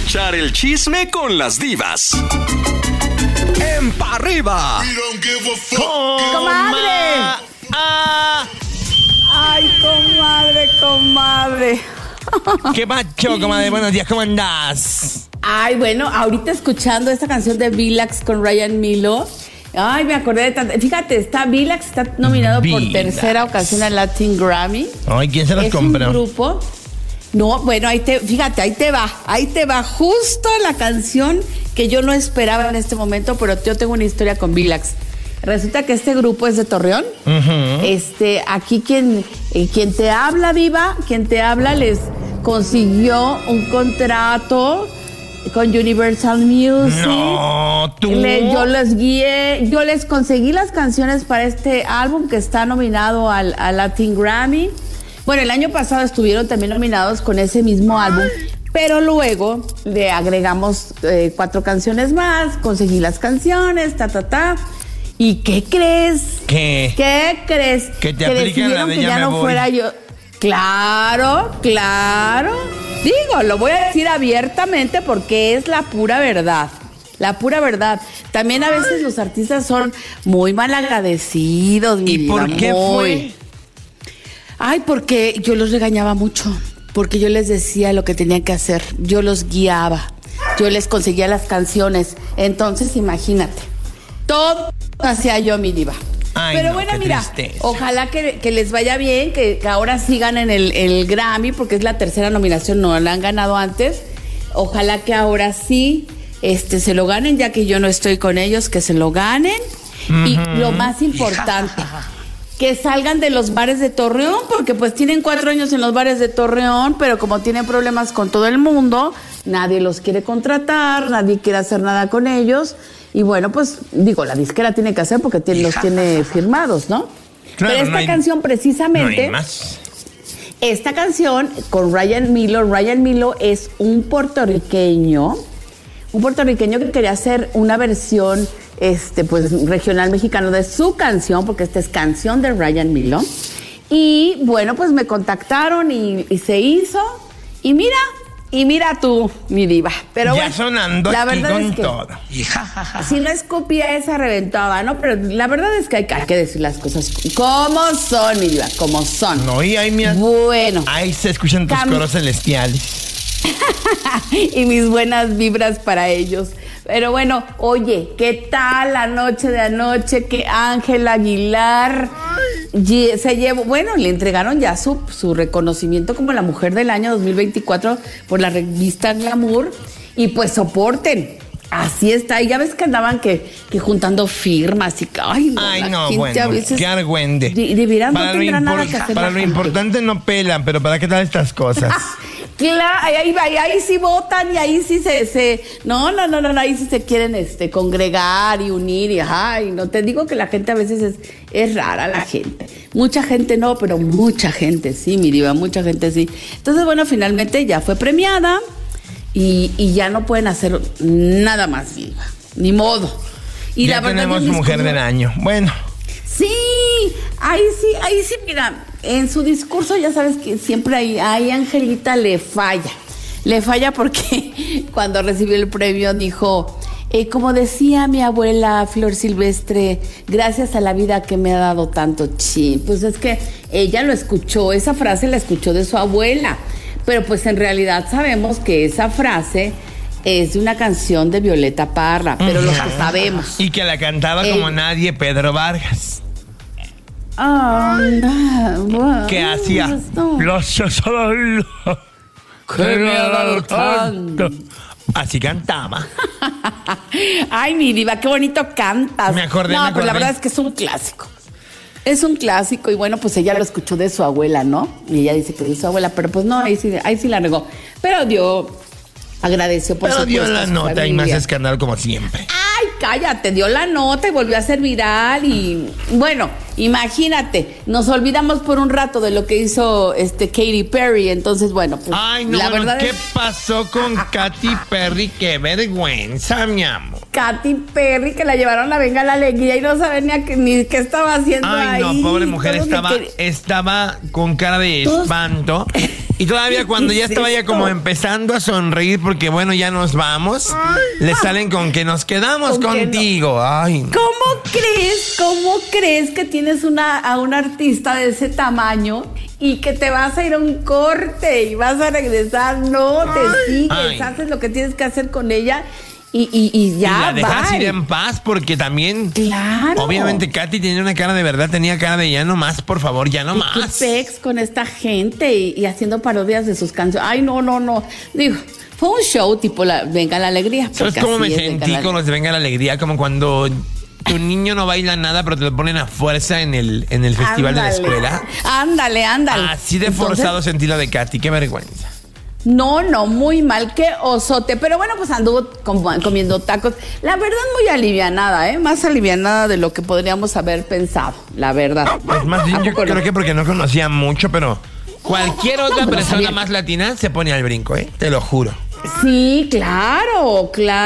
echar el chisme con las divas. ¡En pa' arriba! ¡Comadre! ¡Ay, comadre! ¿Qué pacho, comadre? Buenos días, ¿cómo andás? Ay, bueno, ahorita escuchando esta canción de Villax con Ryan Milo. Ay, me acordé de tanto. Fíjate, Villax está nominado por tercera ocasión al Latin Grammy. Ay, ¿quién se los compró? Es un grupo. No, bueno, ahí te va justo la canción que yo no esperaba en este momento, pero yo tengo una historia con Villax. Resulta que este grupo es de Torreón. Uh-huh. Aquí quien te habla, Viva, quien te habla les consiguió un contrato con Universal Music. No, tú. Yo les guié, yo les conseguí las canciones para este álbum que está nominado al Latin Grammy. Bueno, el año pasado estuvieron también nominados con ese mismo álbum, pero luego le agregamos 4 canciones más, conseguí las canciones, ¿Y qué crees? ¿Qué? ¿Qué crees? Que te apliquen la de que ya no fuera yo. Claro. Digo, lo voy a decir abiertamente porque es la pura verdad. La pura verdad. También a veces los artistas son muy malagradecidos. ¿Y por qué fue? Ay, porque yo los regañaba mucho. Porque yo les decía lo que tenían que hacer. Yo los guiaba. Yo les conseguía las canciones. Entonces, imagínate. Todo hacía yo, mi diva. Ay, pero no, bueno, mira, tristeza. ojalá que les vaya bien, que ahora sigan en el Grammy, porque es la tercera nominación, no la han ganado antes. Ojalá que ahora sí se lo ganen, ya que yo no estoy con ellos, que se lo ganen. Uh-huh. Y lo más importante, que salgan de los bares de Torreón, porque pues tienen 4 años en los bares de Torreón, pero como tienen problemas con todo el mundo, nadie los quiere contratar, nadie quiere hacer nada con ellos. Y bueno, pues, digo, la disquera tiene que hacer porque los tiene firmados, ¿no? Claro, pero esta canción precisamente... No hay más. Esta canción con Ryan Milo es un puertorriqueño que quería hacer una versión, pues, regional mexicano de su canción, porque esta es canción de Ryan Milo. Y bueno, pues me contactaron y se hizo. Y mira tú, mi diva. Pero ya bueno, sonando la aquí verdad con es que todo. Si no escupía esa reventaba, ¿no? Pero la verdad es que hay que decir las cosas como son, mi diva, como son. No, y ahí bueno, ahí se escuchan tus coros celestiales. y mis buenas vibras para ellos. Pero bueno, oye, ¿qué tal la noche de anoche? Que Ángel Aguilar se llevó, bueno, le entregaron ya su reconocimiento como la mujer del año 2024 por la revista Glamour. Y pues soporten. Así está. Y ya ves que andaban que juntando firmas y que, ay, no, bueno, qué argüende. De veras no tendrán nada que hacer. Para lo importante no pelan, pero ¿para qué tal estas cosas? Claro, ahí sí votan y ahí sí no, ahí sí se quieren congregar y unir y ay, no te digo que la gente a veces es rara la gente. Mucha gente no, pero mucha gente sí, mi diva, mucha gente sí. Entonces, bueno, finalmente ya fue premiada y ya no pueden hacer nada más, diva, ni modo. Y ya la verdad tenemos mujer del año. Bueno. Sí, ahí sí, mira, en su discurso ya sabes que siempre ahí Angelita le falla porque cuando recibió el premio dijo, como decía mi abuela Flor Silvestre, gracias a la vida que me ha dado tanto, pues es que ella lo escuchó, esa frase la escuchó de su abuela, pero pues en realidad sabemos que esa frase es de una canción de Violeta Parra, pero lo que sabemos. Y que la cantaba como nadie Pedro Vargas. Que hacía los que me ha dado tanto. Así cantaba. Ay, mi diva, qué bonito cantas. Me acordé. Pero la verdad es que es un clásico. Es un clásico y bueno, pues ella lo escuchó de su abuela, ¿no? Y ella dice que de su abuela, pero pues no, ahí sí la regó. Pero agradeció por supuesto. Pero dio la nota familia. Y más escándalo como siempre. Ay, cállate, dio la nota y volvió a ser viral y bueno, imagínate, nos olvidamos por un rato de lo que hizo Katy Perry, entonces bueno, pues ay, no, la verdad ¿qué pasó con Katy Perry? Qué vergüenza, mi amor. Katy Perry, que la llevaron a Venga la Alegría y no sabía ni qué estaba haciendo ahí. Ay, no, pobre mujer, estaba con cara de espanto Y todavía cuando ya estaba ya como empezando a sonreír porque bueno, ya nos vamos, le salen con que nos quedamos contigo. No. Ay, no. ¿Cómo crees que tienes a un artista de ese tamaño y que te vas a ir a un corte y vas a regresar? No, te sigues, haces lo que tienes que hacer con ella. Y ya, y la dejas ir en paz porque también, claro, obviamente Katy tenía una cara de verdad, tenía cara de ya no más, por favor, ya no más. ¿Qué pex con esta gente y haciendo parodias de sus canciones? Ay, no. Digo, fue un show tipo Venga la Alegría. ¿Sabes cómo me sentí con los de Venga la Alegría? Como cuando tu niño no baila nada, pero te lo ponen a fuerza en el festival de la escuela. Ándale. Así de forzado sentí lo de Katy, qué vergüenza. No, muy mal, qué osote. Pero bueno, pues anduvo comiendo tacos. La verdad, muy alivianada, más alivianada de lo que podríamos haber pensado, la verdad. Pues más bien, yo creo que porque no conocía mucho, pero cualquier otra persona más latina se pone al brinco, te lo juro. Sí, claro.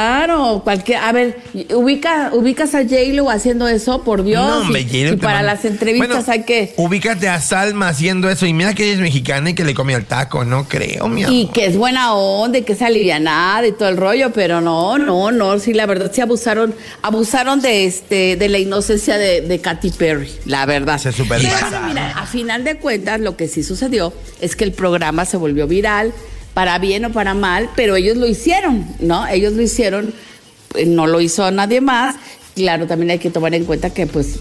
A ver, ubicas a J-Lo haciendo eso, por Dios. No, hombre, y para las entrevistas hay que... Ubícate a Salma haciendo eso. Y mira que ella es mexicana y que le come el taco, no creo, mi amor. Y que es buena onda y que es alivianada y todo el rollo, pero no, sí, la verdad, sí abusaron de la inocencia de Katy Perry, la verdad. Se super mira, a final de cuentas, lo que sí sucedió es que el programa se volvió viral, para bien o para mal, pero ellos lo hicieron, ¿no? Ellos lo hicieron, no lo hizo nadie más. Claro, también hay que tomar en cuenta que pues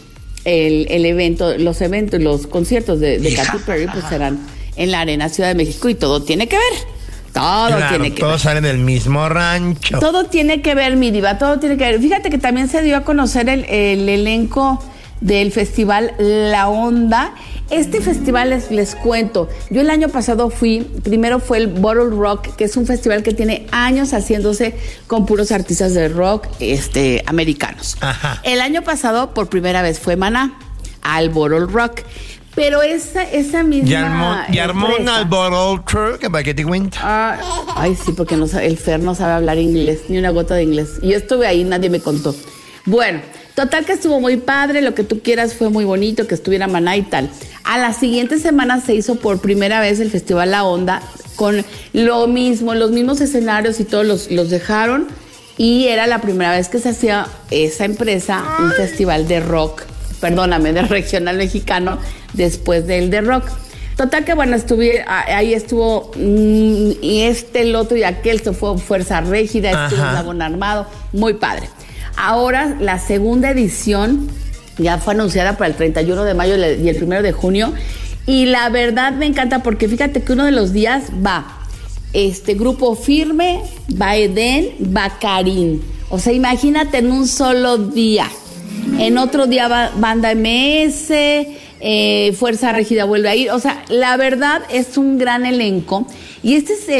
los eventos, los conciertos de Katy Perry pues serán en la Arena Ciudad de México y todo tiene que ver. Todos salen del mismo rancho. Todo tiene que ver, mi diva, todo tiene que ver. Fíjate que también se dio a conocer el elenco del festival La Onda. Este festival les cuento, yo el año pasado primero fue el Bottle Rock, que es un festival que tiene años haciéndose con puros artistas de rock americanos. Ajá. El año pasado por primera vez fue Maná al Bottle Rock, pero esa misma y armó al Bottle Truck, ¿para qué te cuento? Ay, sí, porque el Fer no sabe hablar inglés, ni una gota de inglés. Y yo estuve ahí, nadie me contó. Bueno, total que estuvo muy padre, lo que tú quieras, fue muy bonito que estuviera Maná y tal. A la siguiente semana se hizo por primera vez el Festival La Onda con lo mismo, los mismos escenarios y todos los dejaron, y era la primera vez que se hacía esa empresa un festival de rock, de regional mexicano después del de rock. Total que bueno, ahí estuvo y el otro y aquel, esto fue Fuerza Régida, estuvo Dragón Armado, muy padre. Ahora la segunda edición ya fue anunciada para el 31 de mayo y el 1 de junio. Y la verdad me encanta porque fíjate que uno de los días va Grupo Firme, va Edén, va Karim. O sea, imagínate en un solo día. En otro día va Banda MS, Fuerza Régida vuelve a ir. O sea, la verdad es un gran elenco. Y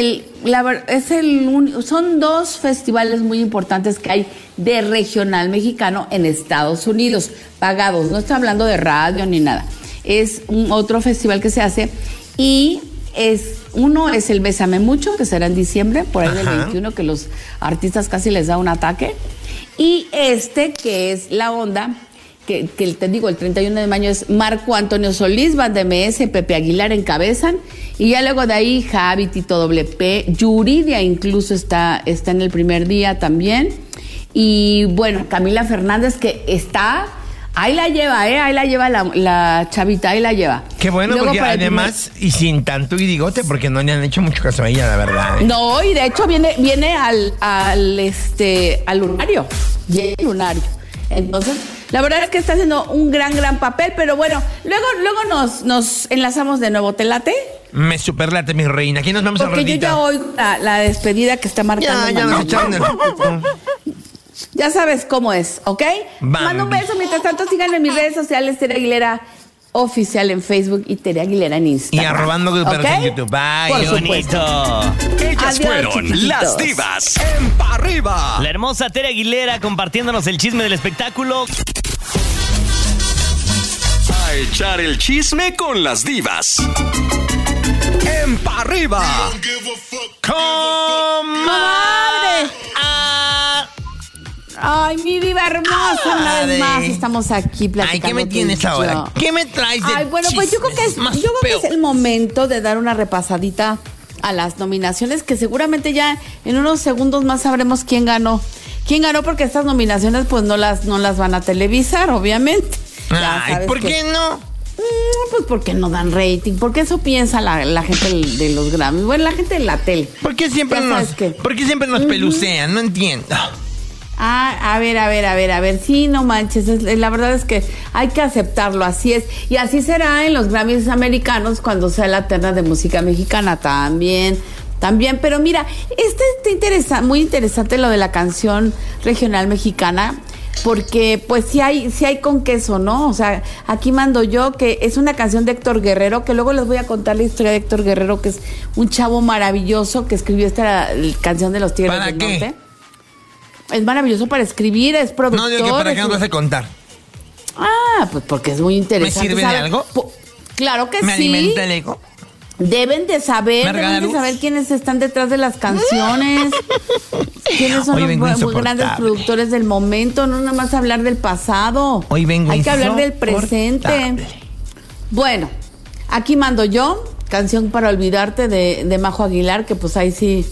son dos festivales muy importantes que hay de regional mexicano en Estados Unidos, pagados. No estoy hablando de radio ni nada. Es otro festival que se hace y uno es el Bésame Mucho, que será en diciembre, por ahí del 21, que los artistas casi les da un ataque. Y que es La Onda, que te digo, el 31 de mayo es Marco Antonio Solís, Banda MS, Pepe Aguilar encabezan, y ya luego de ahí Javi, Tito WP, Yuridia incluso está en el primer día también, y bueno, Camila Fernández, que está, ahí la lleva la chavita, ahí la lleva. Qué bueno, porque además, y sin tanto guidigote, porque no le han hecho mucho caso a ella, la verdad. No, y de hecho viene al lunario, viene el lunario, entonces... La verdad es que está haciendo un gran papel, pero bueno, luego nos enlazamos de nuevo. ¿Te late? Me superlate, mi reina. Aquí nos vamos a Porque yo ya oigo la despedida que está marcando. Ya nos echaron el... Ya sabes cómo es, ¿ok? Mando un beso. Mientras tanto, síganme en mis redes sociales, Tere Aguilera Oficial en Facebook y Tere Aguilera en Instagram. Y arrobando grupos en YouTube. Bye, bonito. Ellas fueron las divas en Pa' Arriba. La hermosa Tere Aguilera compartiéndonos el chisme del espectáculo. A echar el chisme con las divas en Pa' Arriba. Ay, mi diva hermosa, una vez más estamos aquí platicando. Ay, ¿qué me tienes ahora? ¿Qué me traes de Ay, bueno, pues yo creo que es el momento de dar una repasadita a las nominaciones, que seguramente ya en unos segundos más sabremos quién ganó. ¿Quién ganó? Porque estas nominaciones pues no las van a televisar, obviamente. Ay, ¿por qué no? Pues porque no dan rating, porque eso piensa la gente de los Grammys. Bueno, la gente de la tele. ¿Por qué siempre nos pelucean? No entiendo. A ver, sí, no manches, la verdad es que hay que aceptarlo, así es, y así será en los Grammys americanos cuando sea la terna de música mexicana también, pero mira, muy interesante lo de la canción regional mexicana, porque pues sí hay con queso, ¿no? O sea, aquí mando yo, que es una canción de Héctor Guerrero, que luego les voy a contar la historia de Héctor Guerrero, que es un chavo maravilloso que escribió esta canción de los Tigres del Norte. Es maravilloso para escribir, es productor. No, digo que para qué nos vas a contar. Pues porque es muy interesante. ¿Me sirve de algo? Claro que sí. ¿Me alimenta el ego? Deben de saber quiénes están detrás de las canciones, quiénes son los grandes productores del momento, no nada más hablar del pasado. Hoy vengo Hay que hablar del presente. Bueno, aquí mando yo, canción para olvidarte de Majo Aguilar, que pues ahí sí,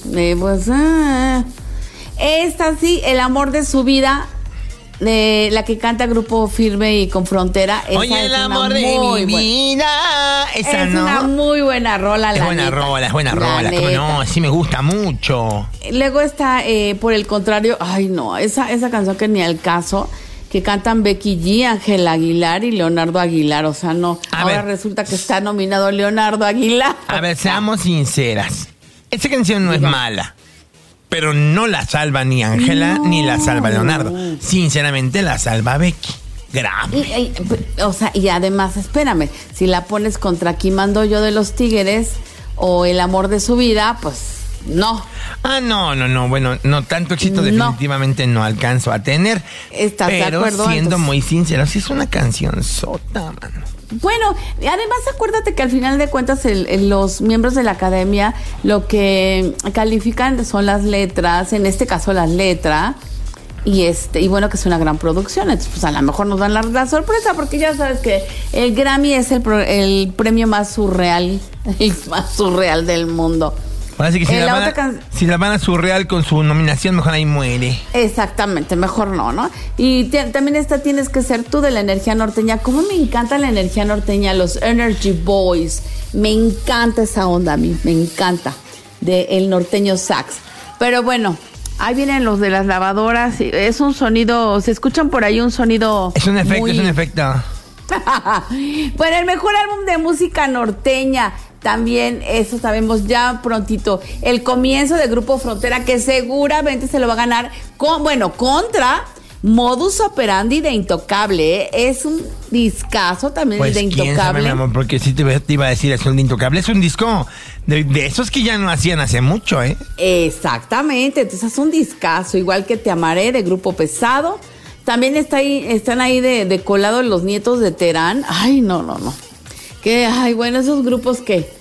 esta sí, el amor de su vida, de la que canta Grupo Firme y Con Frontera. Oye, el amor de mi vida. Esa es una muy buena rola, es buena rola, ¿cómo no? Sí me gusta mucho. Luego está, por el contrario, ay no, esa canción que ni al caso, que cantan Becky G, Ángel Aguilar y Leonardo Aguilar, o sea, no. Ahora resulta que está nominado Leonardo Aguilar. A ver, seamos sinceras. Esa canción no es mala. Pero no la salva ni Ángela ni la salva Leonardo. Sinceramente la salva Becky. Grave. Y además, espérame, si la pones contra Aquí mando yo de los Tigres o El amor de su vida, pues no. No. Bueno, no, tanto éxito definitivamente no alcanzo a tener. ¿Estás de acuerdo? Pero siendo muy sincero, sí es una canción sota, mano. Bueno, además acuérdate que al final de cuentas los miembros de la academia lo que califican son las letras, en este caso las letras, y bueno, que es una gran producción. Entonces pues a lo mejor nos dan la sorpresa, porque ya sabes que el Grammy es el premio más surreal, el más surreal del mundo. Así que si la van a surreal con su nominación, mejor ahí muere. Exactamente, mejor no. Y también tienes que ser tú, de la energía norteña. Cómo me encanta la energía norteña, los Energy Boys. Me encanta esa onda a mí, me encanta. De el norteño sax. Pero bueno, ahí vienen los de las lavadoras. Es un sonido, se escuchan por ahí un sonido. Es un efecto. Bueno, el mejor álbum de música norteña. También eso sabemos ya prontito. El comienzo de Grupo Frontera, que seguramente se lo va a ganar contra Modus Operandi de Intocable. Es un discazo también, pues, de Intocable. ¿Quién sabe, mi amor? Porque sí te iba a decir, es un de Intocable. Es un disco de esos que ya no hacían hace mucho, ¿eh? Exactamente. Entonces es un discazo, igual que Te Amaré de Grupo Pesado. También están ahí de colado los Nietos de Terán. Ay, no. Bueno, esos grupos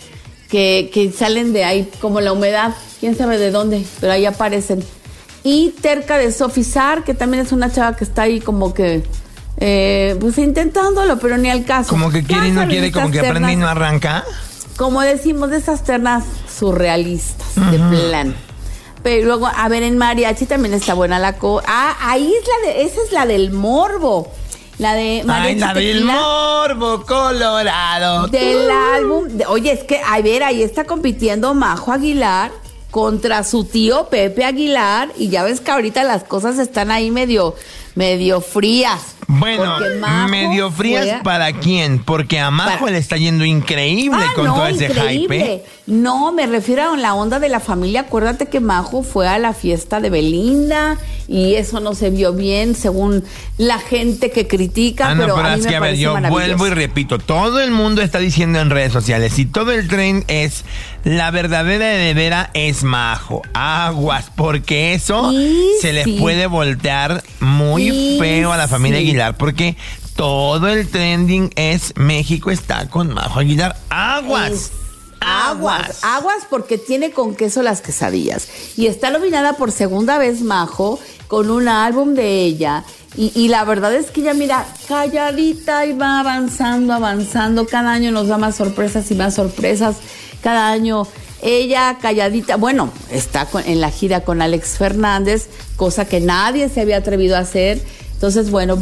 que salen de ahí como la humedad, quién sabe de dónde, pero ahí aparecen. Y Terca de Sophie Sar, que también es una chava que está ahí como que pues intentándolo, pero ni al caso. Como que quiere y no quiere, como que aprende y no arranca. Como decimos, de esas ternas surrealistas, de plan. Pero luego, a ver, en mariachi también está buena ahí esa es la del Morbo. La de Mariachi la del Morbo Colorado. Del álbum. Oye, es que, a ver, ahí está compitiendo Majo Aguilar contra su tío Pepe Aguilar. Y ya ves que ahorita las cosas están ahí medio frías. Bueno, medio frías ¿para quién? Porque a Majo le está yendo increíble con todo ese hype. No, me refiero a la onda de la familia. Acuérdate que Majo fue a la fiesta de Belinda y eso no se vio bien según la gente que critica. Pero a mí es que, me parece yo vuelvo y repito, todo el mundo está diciendo en redes sociales y todo el tren es la verdadera de vera es Majo. Aguas, porque eso se les puede voltear muy feo a la familia Aguilar, porque todo el trending es México está con Majo Aguilar. Aguas. Aguas porque tiene con queso las quesadillas. Y está nominada por segunda vez Majo con un álbum de ella. Y la verdad es que ella, mira, calladita y va avanzando. Cada año nos da más sorpresas y más sorpresas. Cada año ella calladita. Bueno, está en la gira con Alex Fernández, cosa que nadie se había atrevido a hacer. Entonces, bueno,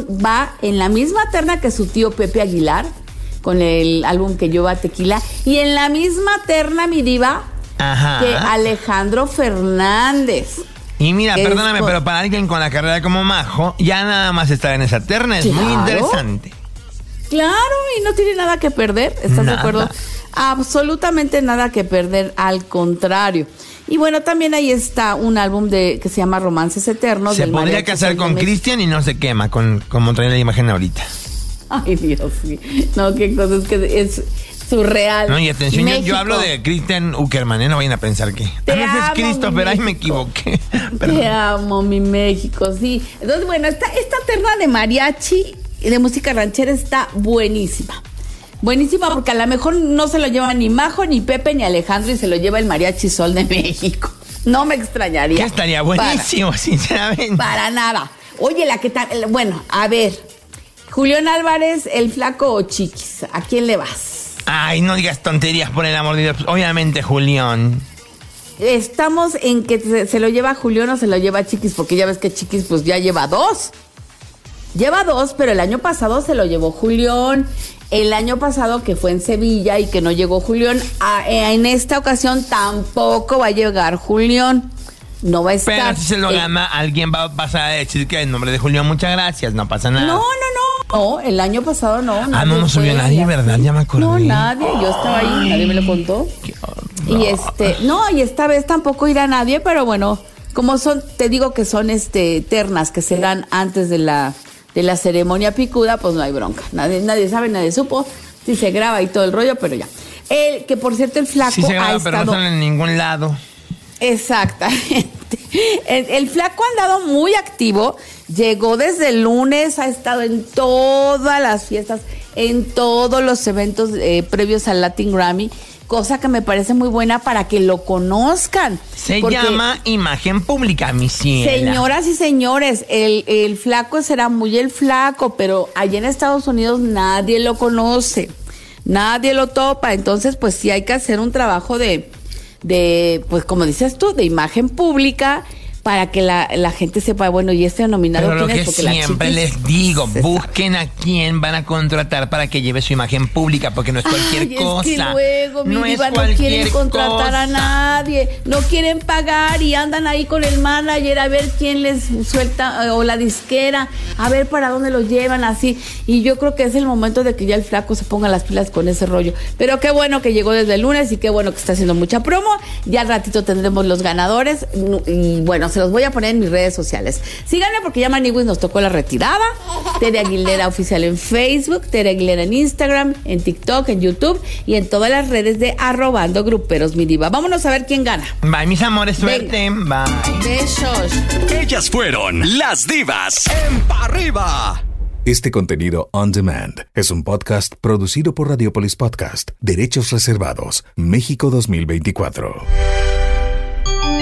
va en la misma terna que su tío Pepe Aguilar, con el álbum Que Lleva Tequila, y en la misma terna, mi diva, que Alejandro Fernández. Y mira, perdóname, pero para alguien con la carrera como Majo, ya nada más estar en esa terna es muy interesante. Claro, y no tiene nada que perder, ¿estás de acuerdo? Absolutamente nada que perder, al contrario. Y bueno, también ahí está un álbum que se llama Romances Eternos. Se podría casar con Cristian y no se quema, como trae la imagen ahorita. Ay, Dios mío. No, qué cosa, es que es surreal. No, y atención, yo hablo de Cristian Uckerman, no vayan a pensar que... Te amo, es Christopher, ahí me equivoqué. Te amo, mi México, sí. Entonces, bueno, esta terna de mariachi y de música ranchera está buenísima. Buenísima porque a lo mejor no se lo lleva ni Majo, ni Pepe, ni Alejandro, y se lo lleva el Mariachi Sol de México. No me extrañaría. Que estaría buenísimo, sinceramente. Para nada. Oye, bueno, a ver, Julián Álvarez, el Flaco o Chiquis, ¿a quién le vas? Ay, no digas tonterías, por el amor de Dios. Obviamente, Julián. Estamos en que se lo lleva Julián o se lo lleva Chiquis, porque ya ves que Chiquis pues ya lleva 2. Lleva 2, pero el año pasado se lo llevó Julián. El año pasado que fue en Sevilla y que no llegó Julián, en esta ocasión tampoco va a llegar Julián. No va a estar. Pero si se lo gana, alguien va a pasar a decir que el nombre de Julián, muchas gracias, no pasa nada. No, el año pasado no. No subió nadie, ¿verdad? Ya me acordé. No, nadie, yo estaba ahí, nadie me lo contó. Y y esta vez tampoco irá nadie, pero bueno, como te digo que son ternas que se dan antes de la ceremonia picuda, pues no hay bronca. Nadie sabe, nadie supo si se graba y todo el rollo, pero ya. Que por cierto, el Flaco sí se graba, pero no sale en ningún lado. Exactamente. El Flaco ha andado muy activo. Llegó desde el lunes, ha estado en todas las fiestas, en todos los eventos previos al Latin Grammy. Cosa que me parece muy buena para que lo conozcan. Se llama imagen pública, mi ciela. Señoras y señores, el Flaco será muy el Flaco, pero allá en Estados Unidos nadie lo conoce, nadie lo topa. Entonces, pues sí hay que hacer un trabajo de pues como dices tú, de imagen pública, para que la gente sepa, bueno, y nominado pero quién es. Porque siempre les digo, busquen a quién van a contratar para que lleve su imagen pública, porque no es cualquier cosa. Es que luego, mi diva, no quieren contratar a nadie, no quieren pagar y andan ahí con el manager a ver quién les suelta, o la disquera, a ver para dónde los llevan, así. Y yo creo que es el momento de que ya el Flaco se ponga las pilas con ese rollo. Pero qué bueno que llegó desde el lunes y qué bueno que está haciendo mucha promo. Ya al ratito tendremos los ganadores y bueno, se los voy a poner en mis redes sociales. Síganme porque ya Maniwis nos tocó la retirada. Tere Aguilera Oficial en Facebook, Tere Aguilera en Instagram, en TikTok, en YouTube y en todas las redes de @gruperos, mi diva. Vámonos a ver quién gana. Bye, mis amores, suerte. Venga. Bye. Besos. Ellas fueron las divas en Pa' Arriba. Este contenido on demand es un podcast producido por Radiopolis Podcast. Derechos reservados. México 2024.